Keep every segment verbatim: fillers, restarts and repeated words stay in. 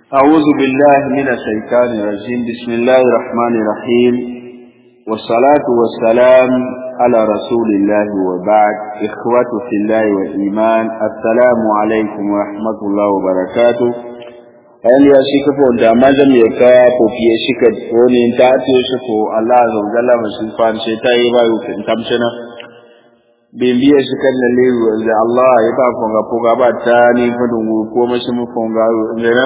أعوذ بالله من الشيطان الرجيم. بسم الله الرحمن الرحيم، والصلاة والسلام على رسول الله وبعد. إخوة في الله والإيمان، السلام عليكم ورحمة الله وبركاته. أن يشكفوا أن دامازم يكافوا في شكد ونين تأتي يشكفوا الله عز وجل وشفان شيطان يبايوك انتمشنا bimbiye shi kan lalle da Allah ya ba fonga foga ba tani fadun ko mashi mu fonga ndena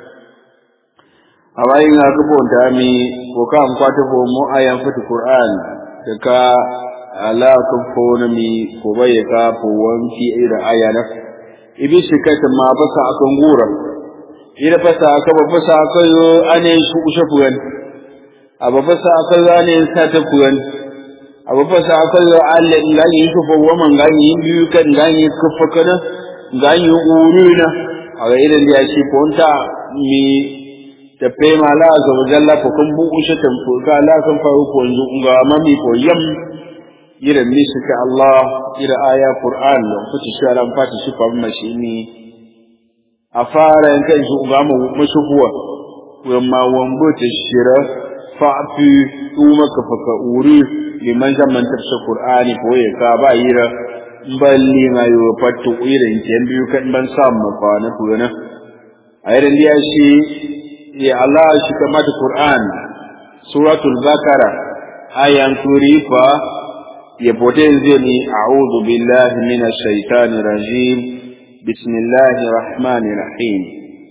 awai nga ko bonta mi ko kam kwata ko mu ayan fatu Qur'an da ka ala ko fona mi ko bai ka ko wanki ira ayana ibi shi kata ma ba sa akan gura ira fasa aka ba fasa aka yo ane su ushafuwan aba fasa aka zane sa ta kuwan abu fasa akwai wa Allah ngani yi kufa wa ngani yi biyu kan ngani kufa kana ngani uruna a ga irin da yake fonta mi ta fe mala ga wajalla ko kun bu ushe tan ko ga la kan faru ko yanzu ga mami ko yam irin mi suka Allah ira aya Qur'an da kuci sharan fati shi fa mashi ni a fara yankan su ga mu mashuwa wa ma wambo ta shira fa fi tuma ka faka uri liman zaman tafsir Qur'ani ko ya ka ba yira balli ma yo fattu irin ken biyu kan ban samu fa na tuna ayran dia shi ya Allah shi kamata Qur'an suratul Baqara ayan turifa ya potenze ni a'udhu billahi minash shaitani rajim bismillahir rahmanir rahim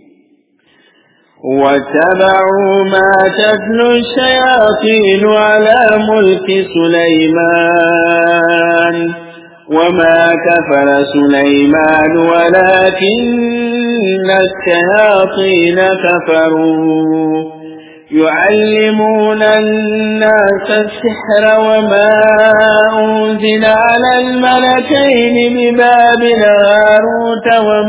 واتبعوا ما تتلو الشياطين على ملك سليمان وما كفر سليمان ولكن الشياطين كفروا يعلمون الناس السحر وما أنزل على الملكين ببابل هاروت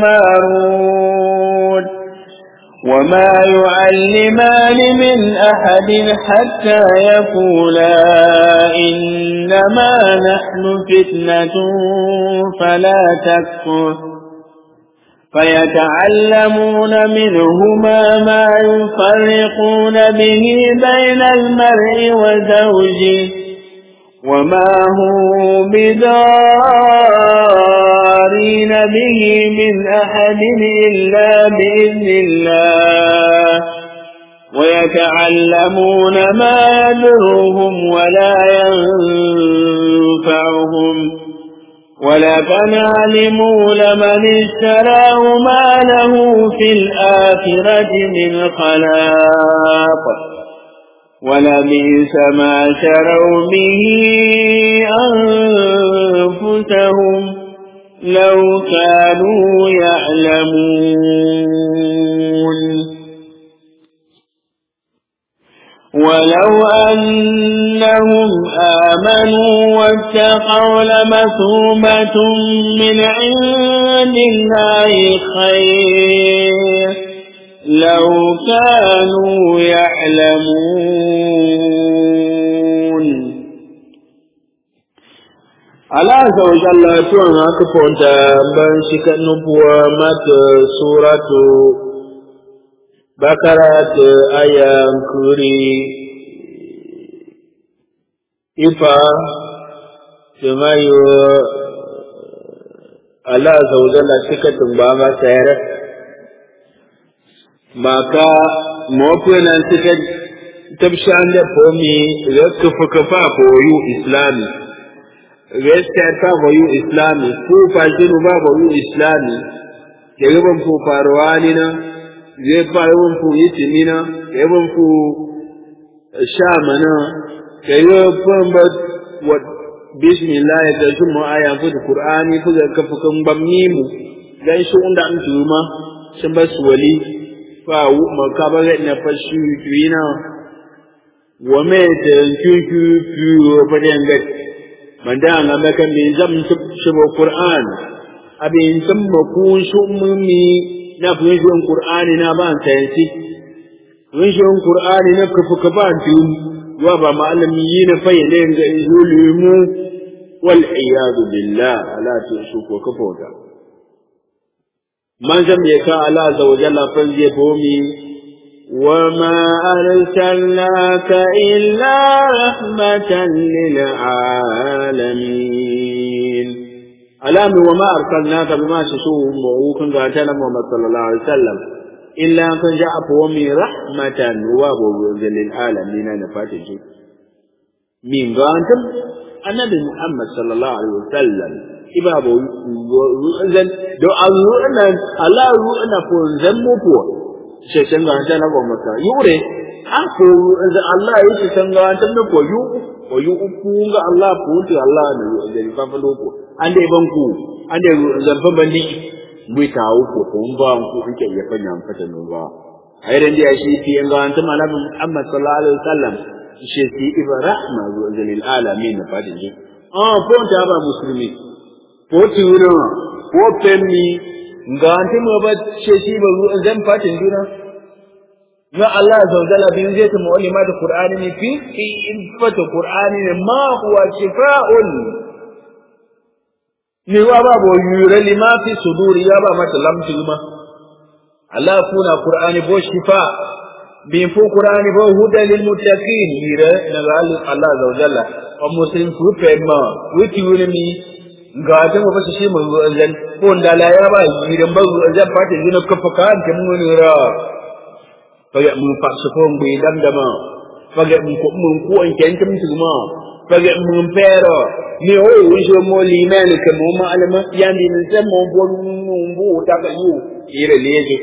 وماروت وما يعلمان من أحد حتى يقولا إنما نحن فتنة فلا تكفر فيتعلمون منهما ما يفرقون به بين المرء وزوجه وما هم بضارين به من أحد إلا بإذن الله ويتعلمون ما يضرهم ولا ينفعهم ولقد علموا لمن اشتراه ما له في الآخرة من خلاق ولبئس ما شروا به أنفسهم لو كانوا يعلمون ولو أنهم آمنوا واتقوا لمثوبة من عند الله خير لو كانوا يعلمون. Allah azza wa jalla tuwan haka fonta ban shi kan nubuwa mata suratu Bakara ta ayan kuri ifa tumayo Allah azza wa jalla shi ka tumba ma sayar maka mawafiyanan suka tabshan da fomi zaka fuka fa koyu islami gaskiya ta koyu islami ko fashiru ba koyu islami ke gaban ku faruwa ni na zai faruwan ku yitimi na gaban ku shamana ke gaban ba wa bismillah da jumu aya fu qur'ani fu ga kafu kan bammimu dan shi unda an tuma shin basu wali fa makabare na fashi tuina wa me da kyuku fiyo fadan ga mandan ga kan me zam shibo qur'an abin tamma ku shummi na fuyin qur'ani na ban sayanci fuyin qur'ani na kafu ka ban tun wa ba malami na fayyane ga izulumu wal iyad billah ala tusuku kafota man zam ya ka Allah azza wa jalla fan je bomi وما أرسلناك إلا رحمة للعالمين ألام وما أرسلناك بما تشوه موكن قاتل محمد صلى الله عليه وسلم إلا أن جاء فومي رحمة وابو للعالمين نفاتج من قاتل النبي محمد صلى الله عليه وسلم إبابو ru'an do ru'an Allah ru'an ko zammu ko sai san ga ta na gwamnati yure an ko Allah yake san ga ta na ko yu ko yu ku ga Allah ko to Allah ne da fa fa loko an dai ban ku an dai zamfa bandi mu ta ku ko ba ku kike ya fanya fata no ba ai dan dai shi fi ga ta malamin Muhammad sallallahu alaihi wasallam shi fi ibrahima lil alamin fa dinji ah ko ta ba musulmi ko tiwuna ko penni nga anti mo ba sheshi ba zan fatin dina na Allah zawjala bin zai ta mu'allima da Qur'ani ne fi in fata Qur'ani ne ma huwa shifaa'un ni wa ba bo yure lima fi suduri ya ba mata lamti ma Allah kuna Qur'ani bo shifa bin fu Qur'ani bo huda lil muttaqin yire na Allah zawjala wa muslim fu pe ma wuti wuri mi ga ta ba shi mun zan ko da la ya ba gidan ba zan fata gina kafa kan ta mun ra fa ya mun fa su ko mu dan da ma fa ga mun ko mun ko an kan ta mutu ma fa ga mun pero ni o wi jo mo li men ke mo ma alama ya ndi mun sai mo bon mun bu ta ga yu ire leje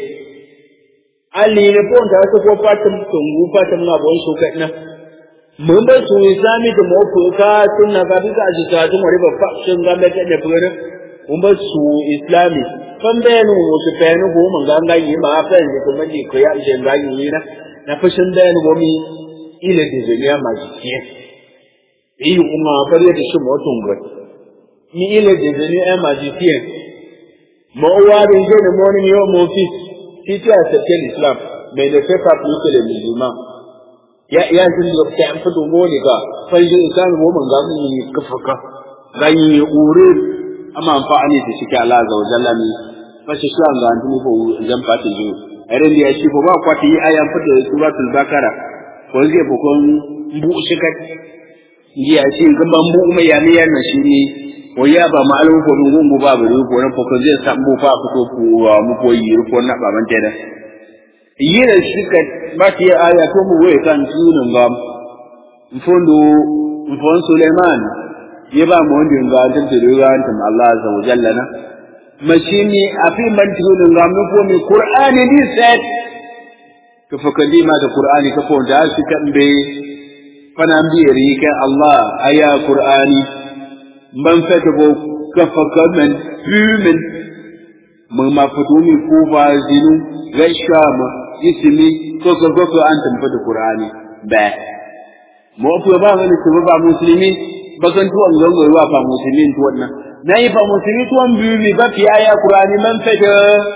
ali ne ko da su ko fatin tungu fatin na bon su kai na mun ba su islami da mako ka tunna ga bisa ji ta tun wari ba fashin ga da da fure mun ba su islami kan bayanu su bayanu go mun ga ga yi ma fa ne kuma ji ko ya je ga yi na na fashin bayanu go mi ile da zuriya ma ji ke yi kuma bare da shi motun ga mi ile da zuriya ma ji ke mo wa da je da mo ni yo mo fi ti ta ta islam mai da fa fa ku da musulman ya ya jin da ta an fito gole ga fanje isan go mun ga mun kafaka gani ure amma amfani da shi Allah azza wa jalla ne fashi shi an ga an mu ko zan fata ji aren da shi ko ba kwati ayan fito suratul bakara ko zai ko kon bu shi ka ya shi gamba mu mai ya ne yana shi ne ko ya ba malum ko dungun bu ba bari ko ran ko zai samu fa fito ko mu ko yi ko na baban ta da yira shika baki aya to mu we kan tunan ga mfondo mfon Suleiman yeba mu ndin ga tan tiruwa tan Allah azza wa jalla na mashini afi man tunan ga mu ko mi Qur'ani ni set to fakadi ma da Qur'ani ka ko da shi kan be fana bi rika Allah aya Qur'ani man fata go ka fakaman human mun ma fito mi ko ba zinu gashama ismi ko ko ko an tamfa da Qur'ani ba mu ko ba wani ko ba musulmi ba kan to an zango ba fa musulmin to wannan nayi fa musulmi to an biyu mi ba fi aya Qur'ani man fa da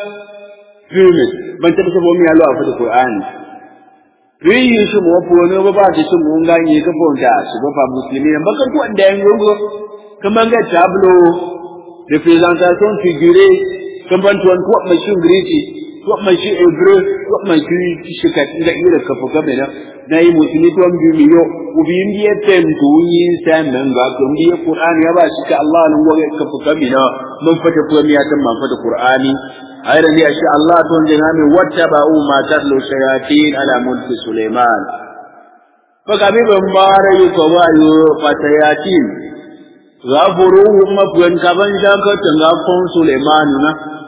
biyu ban ta sabo mi Allah fa da Qur'ani riyi shi mu ko ne ba ba shi mu ganye ka fonda shi ba fa musulmi ba kan to an da yan gongo kaman ga tablo representation figurée kaman to an ko mai shin griti ko mai shi ebre ko mai shi shika da ira kafa game da nayi musulmi to an biyu yo ubi indiye tem to yin san nan ga to indiye Qur'ani ya ba shi ka Allah nan goge kafa game da mun fata ko miya tan man fata Qur'ani ayran ya shi Allah to jina mi wattaba'u ma tatlu shayatin ala mulki Sulaiman fa kabi ban bare yu ko ba yu fatayatin zaburu ma buan kaban jaka tanga kon Sulaiman na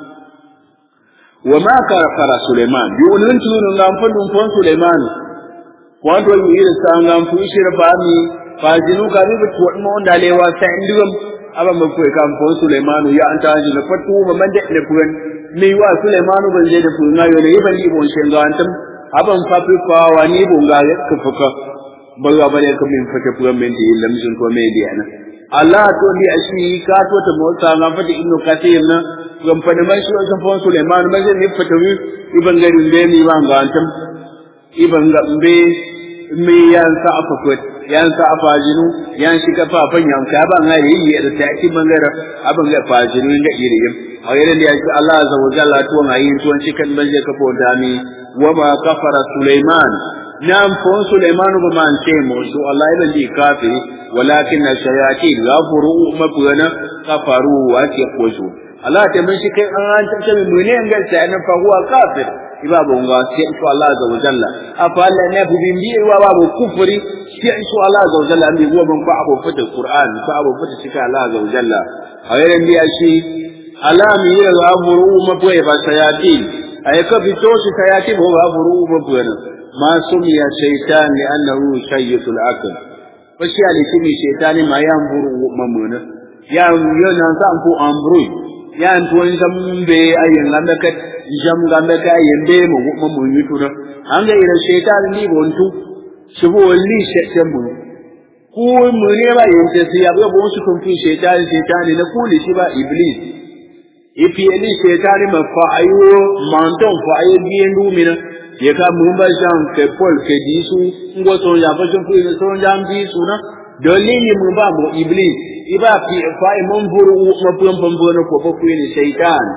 wa ma kara Sulaiman bi ulun tunun ngam fadun kon Sulaiman wato yi da sangam fu shira ba mi fajinu kabi bi to mo ndalewa sa indiwam aba ma ko kam kon Sulaiman ya anta ji na fatu ma mande ne kuwen mi wa Sulaiman ban je da fu ngayo ne ban yi bon shenga antam aban fafi fa wani bon ga ka fuka balwa bare ka min fata fu men di lamjin ko me di ana Allah to ni ashi ka to ta mo sa ngam fata inno katir na gam fa man shi wasan fa Sulaiman ma je ni fata wi iban garin de mi wa ga antam iban ga mbe mi yan sa afakwat yan sa afajinu yan shi ka fa fan yan ka ban ga yi da ta ki bangara aban ga fajinu ga ire yin ayran da yake Allah azza wa jalla to ma yin to shi kan banje ka fo da mi وما كفر سليمان نعم فون سليمان بمان تيمو سو الله إذن دي كافر ولكن الشياطين غفروا مبغنا كفروا واتيقوشوا الله تمشي كي أنت تمشي منين قال سأنا فهو كافر إبابو الله سيئنشو الله عز وجل أفعل نفو بمبيه وابو كفري سيئنشو الله عز وجل أمي هو من فعبو فتح القرآن فعبو فتح سكا الله عز وجل غير دي أشي alami ya gafuru mabwe ba sayatin ay ka fito shi sayatin ho gafuru mabwe ma sumiya shaytan li annahu shaytul akl fashi ali kimi shaytani ma yamburu mamuna ya yana san ku amru ya antuwan zambe ayin lamda ka jam gambe ka yende mu mamun yutuna anga ira shaytan ni bontu shibo li shaytan mu ku mu ne ba yente siya ba bon su kun fi shaytan shaytani na kuli shi ba iblis ipi eli shetani mafayo manton fayo biendu mina yeka mumba jam ke pol ke disu ngo so ya fa jom fu so jam disu na dolini mumba mo iblis iba pi fayo momburu mapum pambono ko ko ni shaitan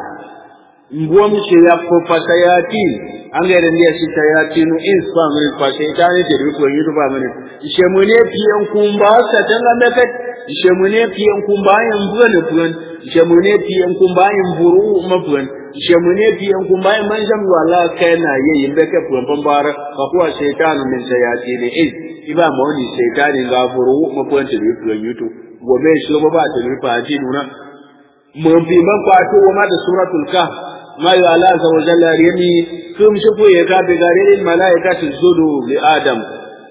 mbom che ya ko pasayati angere ndiye shayati no insangre pa shaitani te ko yidu ba mane shemune pi en kumba satanga meket shemune pi en kumba en buone buone shemune piyan kumbayin buru mafuan shemune piyan kumbayin manjam wala kana yayin da ka fuan bambara ka kuwa shaytanu min sayati ne is iba mawni shaytani ga buru mafuan ta bi fuan yuto gobe shi ba ba ta rufa ji nuna mun bi man kwato wa da suratul kahf ma ya Allah azza wa jalla yami kum shi ko ya ga bi garin malaikatu zudu li adam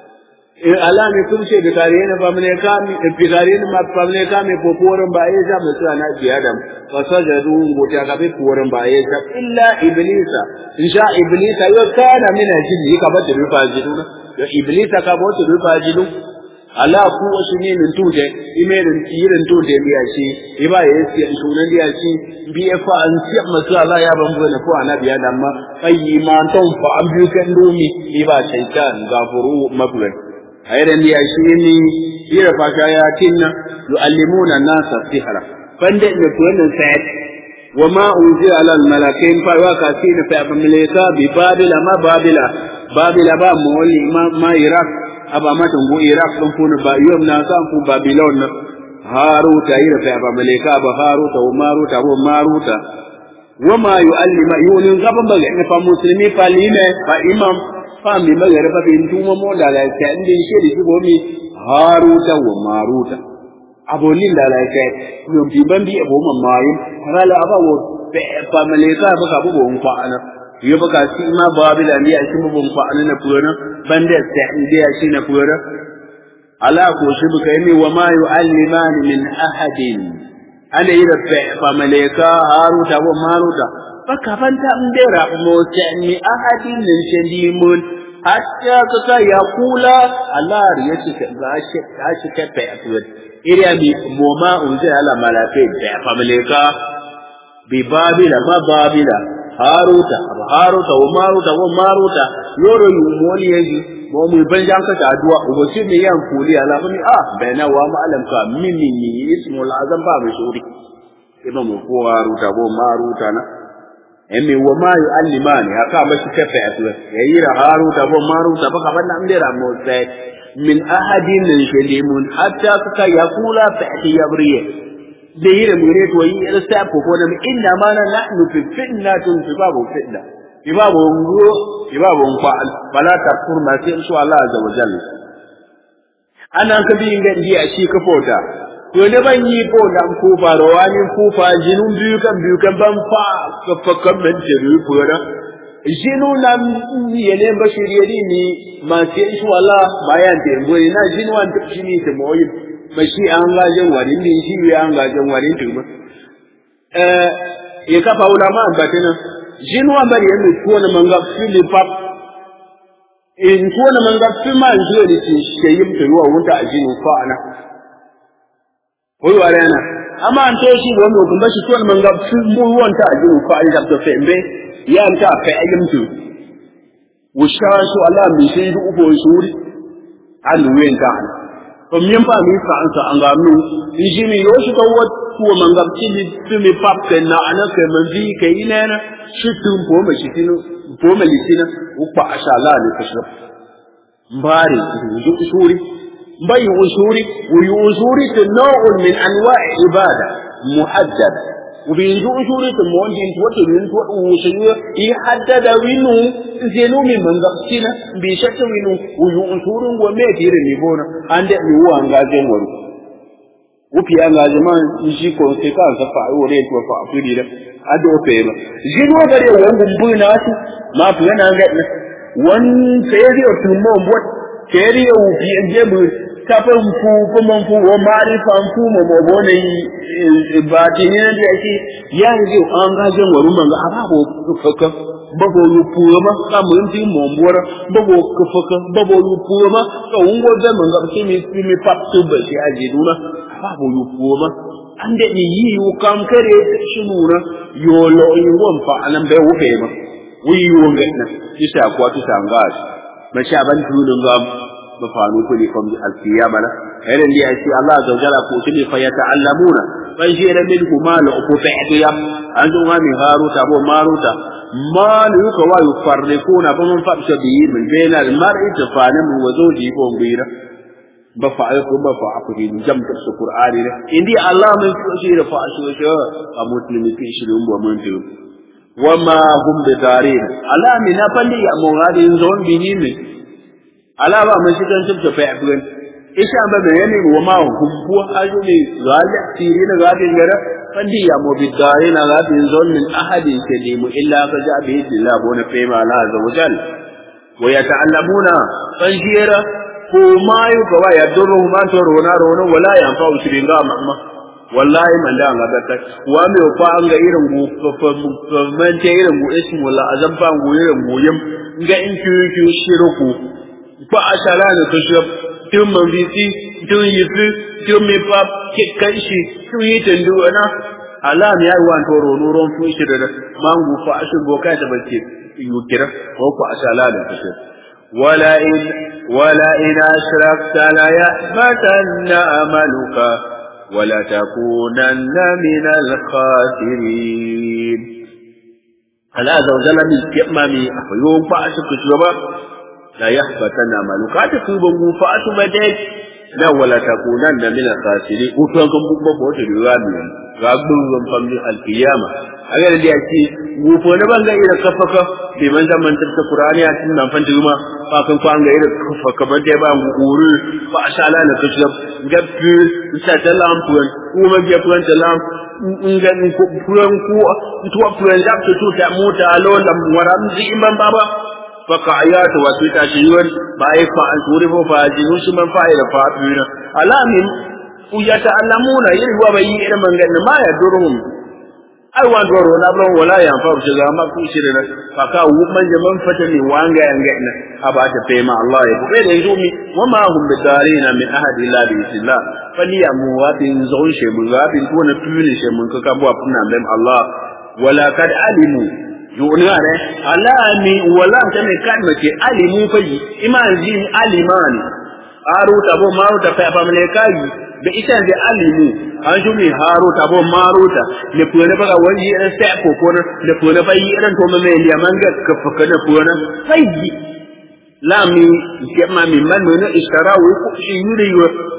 Allah ne kun ce da tare ne ba mune ka mi bigare ne ma ba mune ka mi ko koran ba ya ja musu ana bi adam fa sajadu gota ka bi koran ba ya ja illa iblisa insha iblisa yo kana mina jin ka ba da rufa jidu ya iblisa ka ba da rufa jidu Allah ku wasu ne min tuje imerin irin tuje biya shi iba ya yi sunan biya shi bi fa an siya masu Allah ya ban bane ko annabi adam ma kai ma ton fa an biyu kan domi iba shaytan gafuru mablan ayran ya shi ni ira fasha ya tinna yuallimuna an-nasa sihra banda ne ko wannan sai wama unzila ala al-malakain fa wa kasina fa malaika bi babila ma babila babila ba mawli ma ma iraq aba matan go iraq don ko ba yom na san ku babylon na haruta ira fa ba malaika ba haruta wa maruta wa maruta wama yuallima yunin gaban ba ga fa muslimi fa lime fa imam fami magare fa bin tuma mo da la ka inde shiri ko mi haruta wa maruta abonin da la ka yo bi bambi abo mamayin hala aba wo fa malaika ba ka bu fa ana yo ba ka shi ma babila ne a shi mu fa ana na pura bande ta inde ya shi na pura ala ko shi bu kai ni wa ma yu'allimani min ahadin ana ira fa malaika haruta wa maruta fakafanta ndera motani ahadin shandimun hatta kaka yakula Allah yace gashi gashi kafa atwad iriya bi moma unze ala malafe da famileka bi babila ma babila haruta haruta wa maruta wa maruta yoro yumoni yaji mo mu banjan ka addu'a ubo shi ne yan kuli ala bani ah bayna wa ma'alam ka mimmi ismul azam ba mai shuri ibo mu ko haruta ko maruta na emi wa ma yu'allimani haka ba shi kafa atwa yayira haruta ko maruta baka banda ndera mo sai min ahadin min shalimun hatta suka yakula fa yabriye da yire mure to yi irsa ko ko da inna ma na nahnu fi fitnatun fi babu fitna fi babu nguro fi babu fa'al fala takfur ma sai insha Allah azza wa jalla ana ka bi inda ndiya shi ka fota to ne ban yi ko dan ku farawani ku fa jinun biyu kan biyu kan ban fa ka fakkan ban da biyu fura jinu nan yene bashiriyadi ni ma sai insha Allah bayan da ngoyi na jinu an tafi ni ta moyi bashi an gajen wani ne shi ya an gajen wani duma eh ya kafa ulama batina jinu an bari yanda ko na manga filipap in ko na manga fima jiyo da shi sheyim ta ruwa wuta a jinu fa ana koyi warena amma an to shi wanda kun bashi ko na manga fimu wanta a jinu fa ai da fembe ya anta fa ayyamtu wushasu Allah mi shi du ubo shuri an wen ta to min fa mi fa an sa an ga mi shi mi yo shi ko wat ko manga ci ni mi pap ken na ana ke man vi ke ina na shi tum po ma shi tinu po malitina upa ashala ne kashe mbari usuri mbai usuri usuri tanawun min anwa'i ibada muhaddada وبينجو أشوري تمون دين توت دين توت وشيء يحدد وينو زينو من من قصينا بيشت وينو ويو أشوري وما يدير نيبونا عند يو أنغازين ورو وفي أنغازمان يجي كونسيكان سفا وريت وفا فريدا أدو فيما جنوا بري وانغم بناس ما فينا عندنا وان سيري أتمون بوت سيري وفي أنجبه kafin fu kuma fu wa ma'rifan fu mu mabone ba tinin da yake ya yi an gajen waru manga ababo kaka babo yu puma ka mun ti mombora babo kaka babo yu puma ka ungo da manga ki mi mi paptu ba shi aje duna babo yu puma ande ni yi yu kam kare shinura yo lo yu won fa anan bai wufe ma wi yu ngatna isa kwa tu sangas ma sha ban tulun gam mafanu kuli kom al-qiyamah hele ndi asi Allah azza wa jalla ko tili fa yata'allamuna fa jira minhu ma la uqfa'iyam anzu ma mi haruta bo maruta ma yuka wa yufarriquna fa man fa'sha bi min bayna al-mar'i tafana wa zawji ko ngira ba fa'a ko ba fa'a ko din jam ta Qur'ani ne indi Allah min ko shi da fa'a shi a muslimi fi shi dum bo mun ti wa ma hum bi darin ala min afandi ya mo gadin zon bihi min ala ba mun shigan tubta fa abun isha ba da yani wa ma hubbu ajuni zali tirina gadin gara fandi ya mo bidare na gadin zon min ahadi kalimu illa fa ja bi billah bona fa ma la azza wa jal wa yata'allamuna fanjira ko ma yu ga wa yadurru ma to rona rona wala ya fa usrin ga mamma wallahi man da ga ta wa me fa an ga irin go fa man te irin go ismu wala azam fa go irin go yim ga in ki ki shiruku ba a shara da kashe tun mambisi tun yi fi tun mai fa kanshi tun yi tandu wana alam ya yi wa toro nuron fi shi da mangu fa a shi boka da bace yi kira ko ku a shara da kashe wala in wala in ashrakta la yahbatanna amaluka wala takunanna min al-khasirin ala zawjala min kiyamami afayo ba a shi kashe ba لا يحبطن عملك اتكوبن غفاتو بدل لا ولا تكونن من الخاسرين وتوكم بوبو تدوامي غابن فم القيامه agar da yake gufo na banga ira kafaka bi man zaman ta Qur'ani a cikin nan fanta kuma ba kan ko an ga ira kafaka ba dai ba guru ba ashala na kashi gabbi sa talam puan kuma ga puan talam ngan ko puan ko to puan da to ta mota alo lam waram ji imam baba فقعيات وتتاشيون بايك فأنتوري فاجنو شمن فائل فاتوين علامهم ويتعلمون يروا بيئر من قد ما يدرهم أيوان دورون أبلون ولا ينفع شغا ما كوشرنا فقاو من جمن فتني وانغا ينغينا أبات فيما الله يبقى يجومي وما هم بدارين من أحد الله بإذن الله فليأموا وابن زون شمن وابن كون تولي شمن ككبوا أبنا بهم الله ولا قد علموا yunare alami wala tame kalma ce alimu fayi iman jin alimani haruta bo maruta fa fa malaikai da ita da alimu an jumi haruta bo maruta ne kuwa baga wani irin sai ko ko ne kuwa fayi irin to mai liya manga ka faka da kuwa fayi lami jama min man ne isharawu ko shi yuri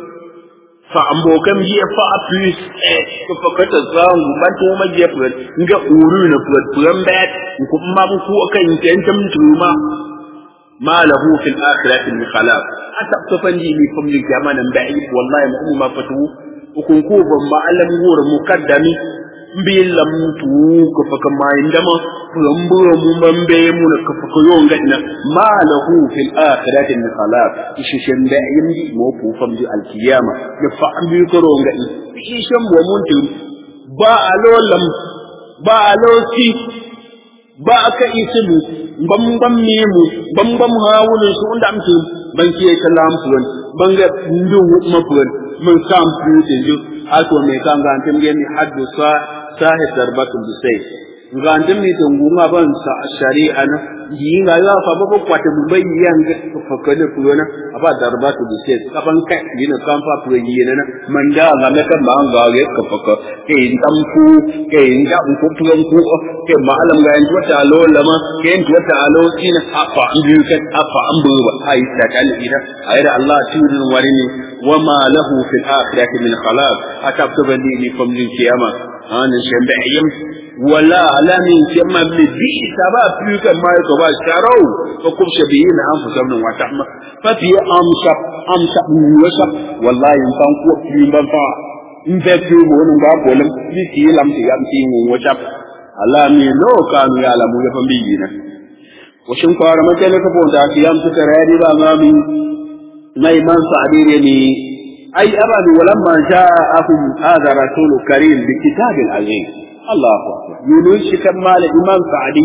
fa ambokan ji fa plus ko fakata zangu ban to ma je fuat nga uru na fuat fuan bat ko ma ku kan tantam tuma ma lahu fil akhirati min khalaq ata to fanji ni fam li jamana bai wallahi mu ma fatu ko ko ban ma alam wura mukaddami mbilam tu ko faka ma indama fuan buro mu mambe mu na ko faka yo ngadna ma lahu fil akhirati min khalaq ishishin da yindi mo fu fam di al qiyama ya fa ambi ko ro ngadi ishishin mo mun tu ba alolam ba alosi ba aka isimu bambam mimu bambam hawun su unda amtu ban ke kalam fuan banga ndu mafuan mun sam fu tinju ato me kan ga antum gemi haddu sa sahib darbatul bisay ga antum ni tungu ma ban sa shari'a na yinga ya fa ba ko ta bu bai yang fa ka ne ku na aba darba to dise ka ban kai yin kan fa ku yi ne na manda ga me ka ma ga ge ka fa ka ke tam ku ke inda ku ku ku ke malam ga yin wata lo lama ke yin wata alo ina afa an biyu ka afa an bu ba ai ta kal ida ai da Allah tudun warini wama lahu fil akhirati min khalaq atabtu li fam lil qiyamah an shambe yim wala alamin kema bi sabab plus que ma ko ba sharau ko kum shabihin anfusum wa ta'ma fa fi amsa amsa wasa wallahi ban ko fi ban fa in be fi mo nun ba ko lam fi ti lam ti am ti mu wata alami no kanu ya lamu ya fa biyina ko shin ko ara mace ne ko bonda ti am su tarari ba ngami mai man sa'adire ni ai abadu walamma ja'akum hadha rasul karim bi kitabil azim الله أكبر يقولون شكل مال إمام سعدي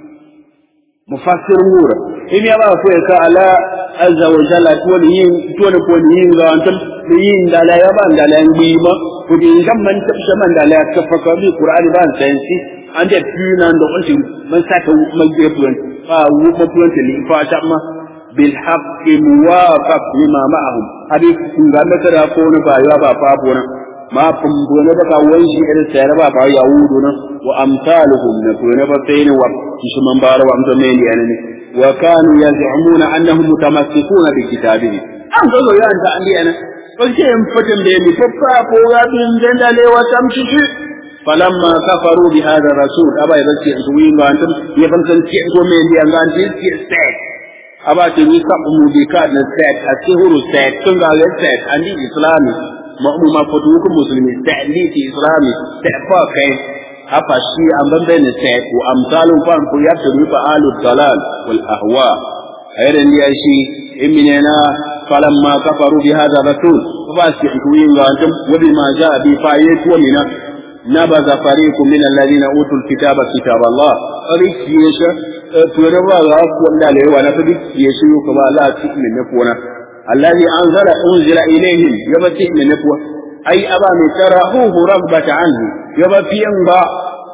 مفسر مورا إن يبقى فيك على عز وجل تون ين تون كون ين غانتم ين دالا يبان دالا يبيما ودين كم من تبش من دالا كفك بالقرآن بان سينسي عند فينا عند أنت من ساتو مجيبون فهو مجيبون تلي فاتما بالحق موافق لما معهم هذه كنا ترى كون بايوا بابونا ما فهمون بقى وجه السير بقى يعودون وأمثالهم نكون بين وش من بار وأمثالين يعني وكانوا يزعمون أنهم متمسكون بكتابه أنظروا يا أنت عندي أنا فكيف فتن بيني ففاقوا وابن جندل وتمشي فلما كفروا بهذا الرسول أبا يبسي أنتوين وأنتم يبنسل كيئتوا من دي أنتم كيئتوا أبا تنسقوا بكاد نسات السهر السات تنقى السات عندي إسلامي مأموما فتوكم مسلمين تعليق إسلامي تعفاكين أفا الشيء أمام بين السات وأمثالهم فانكو يبتدوا فآل الضلال والأهواء أيضا لي شيء إمننا فلما كفروا بهذا الرسول فاسحكوين وأنتم وبما جاء بفايت ومنا نبذ فريق من الذين أوتوا الكتاب كتاب الله فريق يشا توروا الله ولا له وانا فريق يشا كما لا تؤمن نفونا الذي أنزل أنزل إليهم يبتئ من نفوه أي أبا تراه رغبة عنه يبتئ أنبا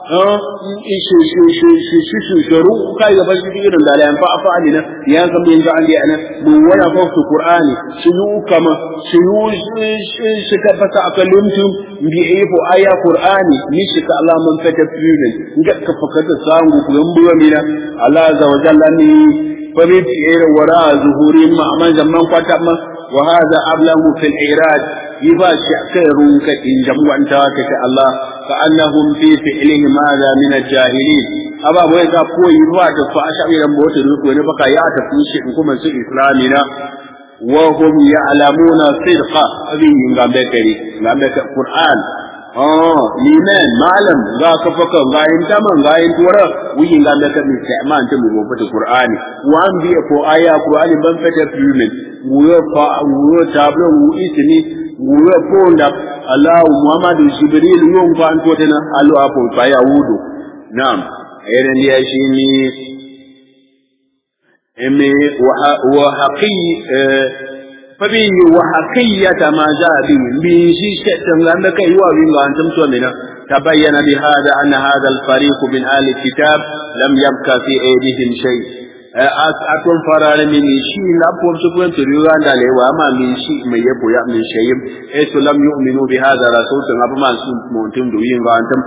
شروع كاي يبتئ إذن لا ينفع فعلنا يانكم ينفع لي أنا مولا فوق القرآن شنو كما شنو شكفة أكلمتم بإيف آية قرآن نشك الله من فتت فيمن نجد كفكت السانق ينبوه منا الله عز وجل فبيتئر وراء ظهورهم مع زمان فتما وهذا أبلغ في الإيراد يباش يأكرون كإن جمعوا انتواكك الله فأنهم في فعلهم هذا من الجاهلين أبا بويكا قوي يباش فأشعر ينبوت الرقوة نبقى يعتفون شيئكم سوء إسلامنا وهم يعلمون صدقا هذه نغمبكري نغمبك القرآن آه لمن معلم غا كفكا غا انتما غا انتورا ويجي غا مكا من سعمان تمي وفت القرآن وان بي اكو آية قرآن بنفت فيمن ويفا ويتابلو ويسني ويفوندا الله محمد جبريل يوم فانتوتنا الله أبو فيهودو نعم ايرن ياشيني امي وحقي اه فبيه وحقية ما جاء به من شيء لأنك يوابين وأنتم تؤمنون تبين بهذا أن هذا الفريق من آل الكتاب لم يبقى في أيديهم شيء أكون فرار من شيء لا بومسكون تريوان دالي وما من شيء ما يبو من شيء إيش لم يؤمنوا بهذا الرسول تنقب ما سنتم دوين وأنتم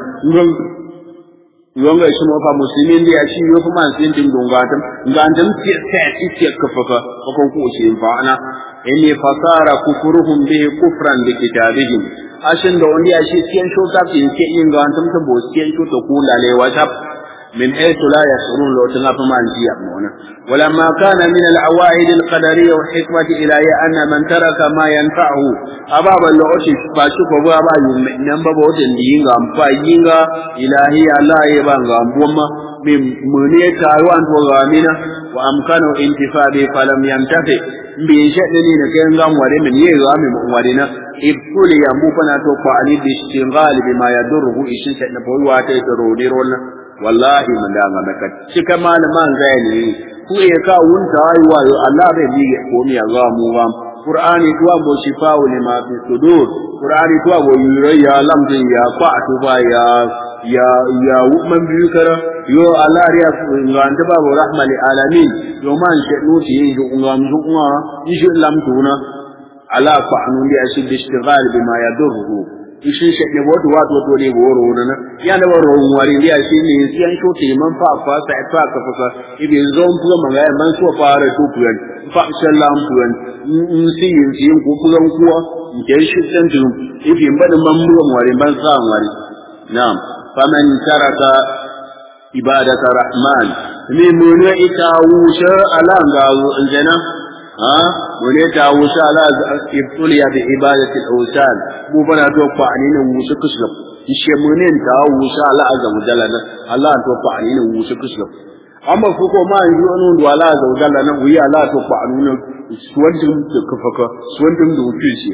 yonga shi mafa muslimin da ya shi yo kuma sin din dungatam ngantam ti ta ti ti kafafa ko ko shi fa'ana inni fasara kufruhum bi kufran bi kitabihim ashin da wani ya shi tiyan sho ta ti ke yin ngantam ta bo tiyan sho to kula le wata min haythu la yashurun lo tana fa man ji amona ولما كان من العوائد القدريه والحكمه الى ان من ترك ما ينفعه ababa lo oshi ba shi ko ba ba yin nan ba bo den yinga amfa yinga ilahi allah ya ba ga amboma min mune tayo an to ga mina wa amkanu intifadi falam yantafi bi shadani ne kan ga ware min ye ga min ware na ibuli ya mu fana to ko ali bi istingal bima yadurru ishin ta na boywa ta to rodi ronna wallahi man da ga maka shi kama man zai ne ku ya ka wunta ayi wa Allah bai bi ko mi ya ga mu ba Qur'ani tuwa bo shifa'u lima fi sudur Qur'ani tuwa bo yurayya lamdin ya kwa tuba ya ya ya man biyu kara yo Allah ya nganta ba bo rahmali alamin yo man shedu ti yo ngam zuwa ishi lam tuna ala fa anu li ashid ishtighal bima yadurru ishi shede wato wato to ne goro na ya da waro wari ya shi ne yan shote man fa fa sa fa ka fa ibe zon fuga manga man so fara to puyan fa sallam puyan in si yin yin ko fugan kuwa ke shi dan ju ibe ban man mu wari ban sa wari na'am faman taraka ibadata rahman ni mun ya itawu sha ala ngawo injana ha wani ta wusa ala ibtuliya bi ibadati al-awsan mu bana to fa aninin wusa kuslab ishe munin ta wusa ala azza wa jalla Allah to fa aninin wusa kuslab amma ko ko ma yi onu do ala azza wa jalla nan wi ala to fa aninin suwandin da kafaka suwandin da wuce shi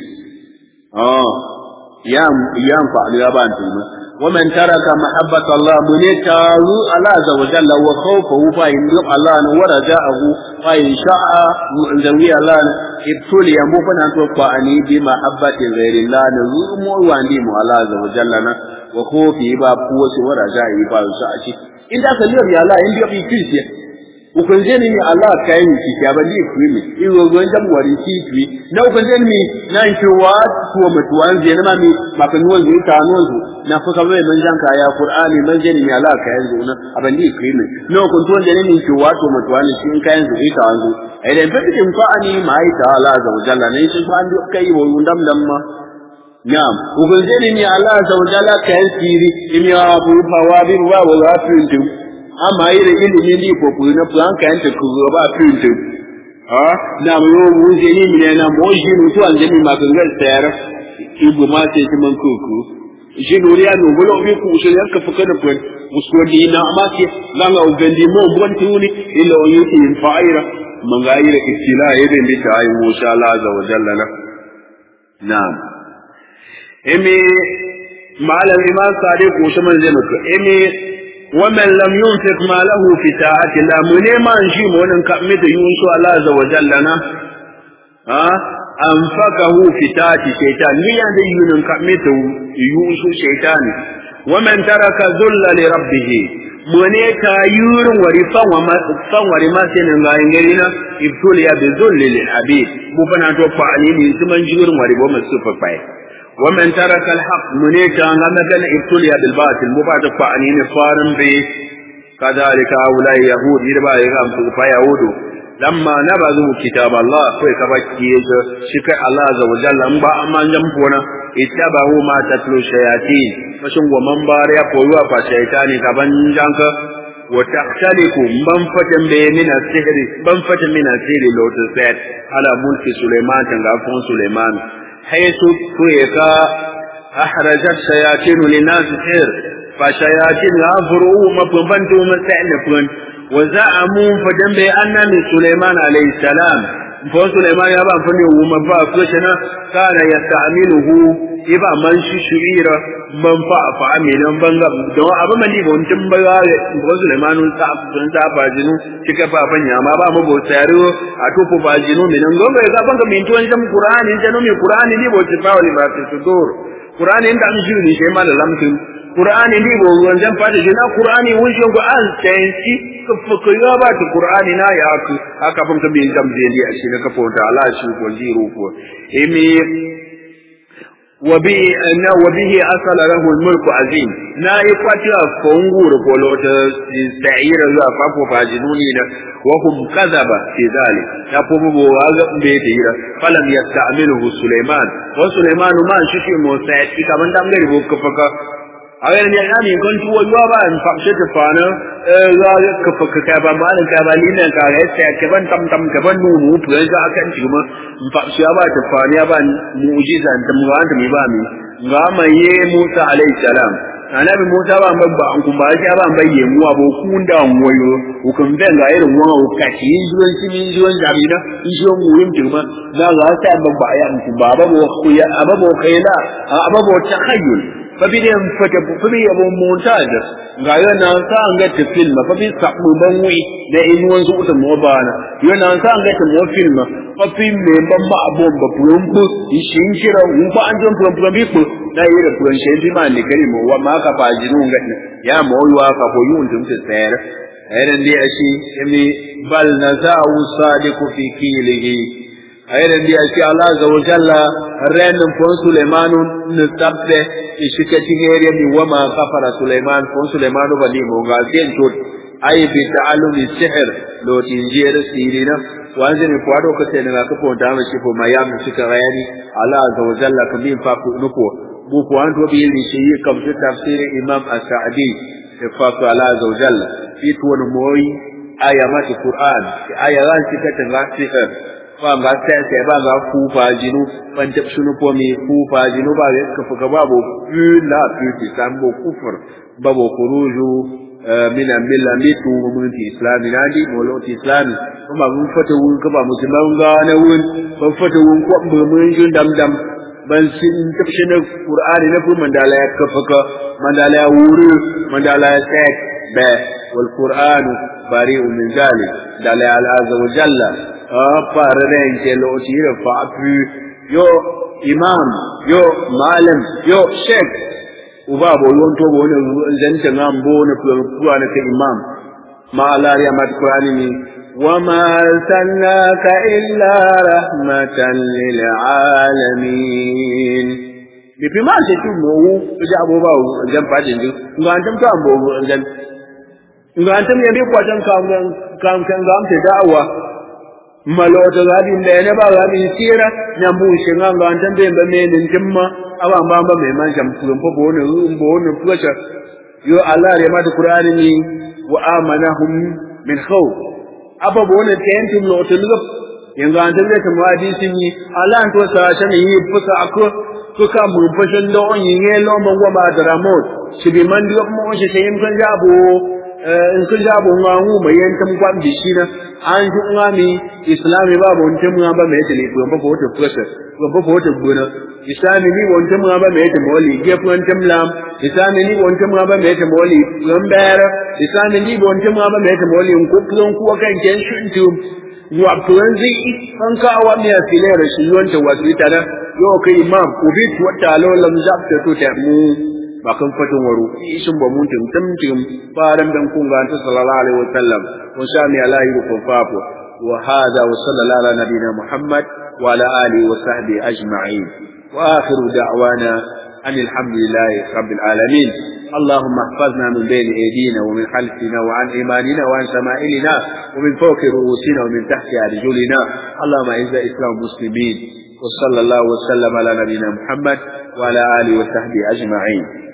ah yam yam fa ya ban tuma ومن ترك محبة الله منيتا على عز وجل وخوفه فإن الله ورجاءه فإن شاء ذوي الله ابتلي مبنى توقعني بمحبة غير الله نظلم وعندي على عز وجل وخوفه باب قوة ورجائه باب شاء إن ذاك اليوم يا الله إن يبي كيسي ukunzeni ni Allah kai ni kiyabali kwimi iwo gonja mwari kitwi na ukunzeni na nkiwa tuwa mtuanze na mami mapenuzi utanuzu na fuka wewe manjanka ya Qur'ani manjeni ni Allah kai nzu na abandi kwimi no kuntuanze ni nkiwa tuwa mtuanze shin kai nzu itaanzu ele mpeti mfani maita Allah za ujalla na ishi bandi kai wo undamdamma naam ukunzeni ni Allah za ujalla kai siri imiya abu fawabi wa wa afintu ama ile ilimi ndipo kuna planka yake kuzoba printed ah na mo wuje ni mine na moji mtu anjeni maganga tsara ibu ma ce ki man kuku jinuriya no bolo bi ku so yanka fuka da point uswadi na amake langa ubendi mo bon tuni illa yuti fa'ira mangayira istila yede ndi tayi insha Allah azza wa jalla na naam emi malam imam sadiq ko shi man zai muku emi ومن لم ينفق ماله في طاعة الله من ما نجي من كمد يوسف الله عز وجل لنا ها أنفقه في طاعة الشيطان مين ذي ينن كمد يوسف شيطان ومن ترك ذل لربه من يكاير ورفا وما فا ورما سنن غاينغرينا ابتلي بذل للعبيد مبنا توفى عليه ثمن جور وربا مسوف باي ومن ترك الحق منيك أن مثلا ابتلي بالباطل مبعد فعنين فارم به كذلك أولئك يهود يربا يغام فيهود لما نبذوا كتاب الله فيكبكيج شكا الله عز وجل أنبا أما جنبونا اتبعوا ما تتلو الشياطين فشنو من باريا قلوا فالشيطان كبن جانك وتختلف منفة من السحر منفة من السحر لو تسات على ملك سليمان تنغافون سليمان حيث كويكا أحرجت شياطين للناس خير فشياطين غافروا مبنتوا مستعنفون وزعموا فجنب أن من سليمان عليه السلام فسليمان يبقى فنيه ومبقى فشنا كان يستعمله يبقى من شعير من فعفع من بنغب دو أبا من يبقى انتبقى فسليمان سعفا جنو شكفا فنيا ما بقى مبقى سيارو أتوفوا فاجنو من انغب يقابنك من توانجم قرآن انجنو من قرآن يبقى شفاو لما في الصدور قرآن انت أمشيوني شيما للمكن قرآن يبقى وانجم فاتجنا قرآن وانشون قرآن سينسي كفكيا بات قرآن نا يأكو أكابنك من جمزيلي أشينا كفوتا على شوف والجيروف إمي وبه أنه وبه أصل له الملك عظيم نا يقاتل فونغور قولوا تستعير الله فافو فاجنونينا وهم كذب في ذلك يقوموا بواغب بيتهيرا فلم يستعمله سليمان وسليمان ما شكي موسيقى كمان دمغر بوكفك أغير يعني كنت ويوابا انفقشت فانا لا كفك كابا مالا كابا لنا كاغيسا كبان تم تم كبان نونو بغيزا أكن تكما انفقشيابا تفانيابا موجيزا انتمغان تميبامي غاما يه موسى عليه السلام annabi Musa ba babba an kuma ya ba bayye mu aboku da wayo hukum da ga irin wa kaci juwan cikin juwan jami'a juwan muyin jirma da ga ta babba ya ku baba bo ku ya ababo kaila ababo takhayyul فبدي فتح فبدي أبو مونتاج غاية نانسا أنجت فيلم فبدي سقم بنوي لإن وانسوت موبانا ينانسا أنجت مو فيلم فبدي مبما أبو ببرمبو يشينشرا ومبا أنجم برمبو لا يرى برنشين في ماني كريم وما كفاجنون غتنا يا مويوا كفويون تمتسير أيضا دي أشي يمي بل نزاو صادق في كيله أيضا دي أشي الله عز وجل رأينا فون سليمان نستبده إشكتين يريم وما كفر سليمان فون سليمان بني مغازين شود أي بتعلم السحر لو تنجير سيرنا وأنزل فوادو كتير كفون دام شفو ما يام شكراني الله عز وجل كمين فاكو نكو بوكو أنتو بيلي شيء كم في تفسير إمام السعدي فاكو الله عز وجل في تون موي آيات القرآن آيات كتير غاسير فام غاسير سبعة غافوفا جنو فانتبشنو بومي فوفا جنو بعد كفك بابو لا بيوتي سامبو كفر بابو خروجو من الملة ميتو من الإسلام نادي مولوت إسلامي وما من فتوون كبا مسلمان غانوون ففتوون قوم بمن جن دم دم بل سنتبشن القرآن نفو من دالا كفك من دالا ورو من دالا ساك با والقرآن بريء من ذلك دالا على عز وجل أفارنين كيلو تير فأبو يو إمام يو معلم يو شيخ وبابو يونتو بونه زنت نام بونه فلان كإمام ما على رحمة القرآن وما أرسلناك إلا رحمة للعالمين بما تتمو جابوا باو جنب بعدين نعتم كام بو جن نعتم يبي قاتم كام كام كام كام تدعوا مالوت غادي بينه بعدي سيرة نبوي شنعان نعتم بين بين نجمع awa mbamba me manja mfumbo bone mbone fuacha yo Allah ya madu Qur'ani ni wa amanahum min khawf aba bone tentum lo tulup yanga andale ta hadisi ni Allah to sa shan yi fusa ako to ka mu fashan do on yi lo mangwa ba dramot shi bi man dio mo shi sai mun jabo in kun jabo ngamu bayan tam kwam di shi na an ju ngami islami ba bon tam ngamba me tele ko ba ko to fusa ko ba ko to gona isami ni wonte mu aba mete moli gefon temlam isami ni wonte mu aba mete moli lambera isami ni wonte mu aba mete moli nkuplon ku kan ken shuntu wa tuanzi an ka wa mi afilera shi yonte wasita da yo kai imam ku bi wata lo lam zabta to ta mu ba kan fatun waru ishin ba mun tum tum faran dan kun ga ta sallallahu alaihi wasallam wa sami alaihi wa fafu wa hada wa sallallahu ala nabina muhammad wa ala alihi wa sahbihi ajma'in وآخر دعوانا أن الحمد لله رب العالمين اللهم احفظنا من بين أيدينا ومن خلفنا وعن إيماننا وعن شمائلنا ومن فوق رؤوسنا ومن تحت أرجلنا اللهم أعز الإسلام والمسلمين وصلى الله وسلم على نبينا محمد وعلى آله وصحبه أجمعين.